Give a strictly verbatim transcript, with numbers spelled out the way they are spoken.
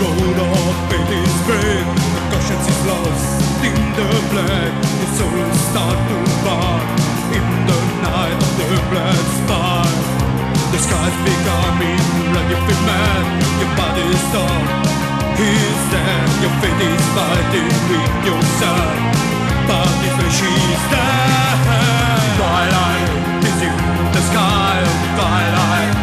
soul of faith is brave, the conscience is lost in the black. The soul start to burn in the night of the black spark. The sky's becoming like you feel mad. Your body's done, he's dead. Your faith is fighting with yourself, but the flesh is dead. Twilight is in the sky, twilight